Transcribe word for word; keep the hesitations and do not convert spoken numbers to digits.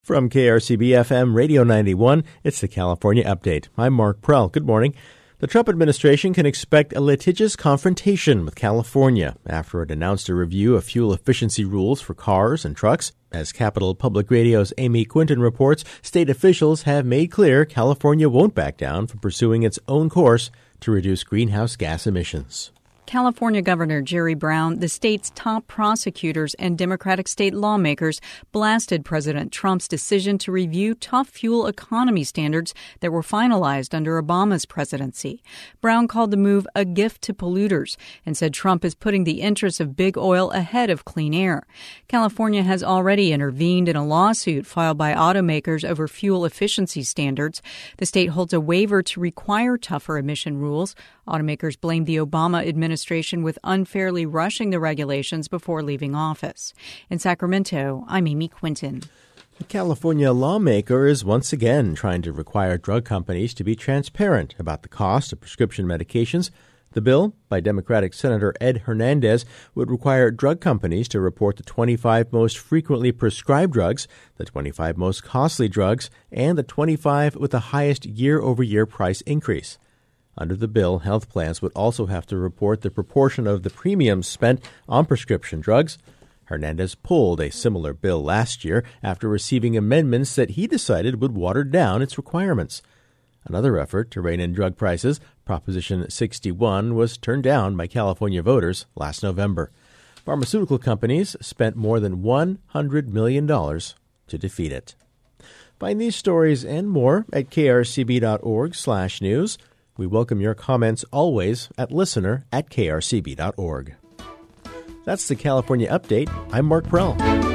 From K R C B F M Radio ninety-one, it's the California Update. I'm Mark Prell. Good morning. The Trump administration can expect a litigious confrontation with California after it announced a review of fuel efficiency rules for cars and trucks. As Capital Public Radio's Amy Quinton reports, state officials have made clear California won't back down from pursuing its own course to reduce greenhouse gas emissions. California Governor Jerry Brown, the state's top prosecutors, and Democratic state lawmakers blasted President Trump's decision to review tough fuel economy standards that were finalized under Obama's presidency. Brown called the move a gift to polluters and said Trump is putting the interests of big oil ahead of clean air. California has already intervened in a lawsuit filed by automakers over fuel efficiency standards. The state holds a waiver to require tougher emission rules. Automakers blame the Obama administration with unfairly rushing the regulations before leaving office. In Sacramento, I'm Amy Quinton. A California lawmaker is once again trying to require drug companies to be transparent about the cost of prescription medications. The bill, by Democratic Senator Ed Hernandez, would require drug companies to report the twenty-five most frequently prescribed drugs, the twenty-five most costly drugs, and the twenty-five with the highest year-over-year price increase. Under the bill, health plans would also have to report the proportion of the premiums spent on prescription drugs. Hernandez pulled a similar bill last year after receiving amendments that he decided would water down its requirements. Another effort to rein in drug prices, Proposition sixty-one, was turned down by California voters last November. Pharmaceutical companies spent more than one hundred million dollars to defeat it. Find these stories and more at krcb.org slash news. We welcome your comments always at listener at krcb.org. That's the California Update. I'm Mark Prell.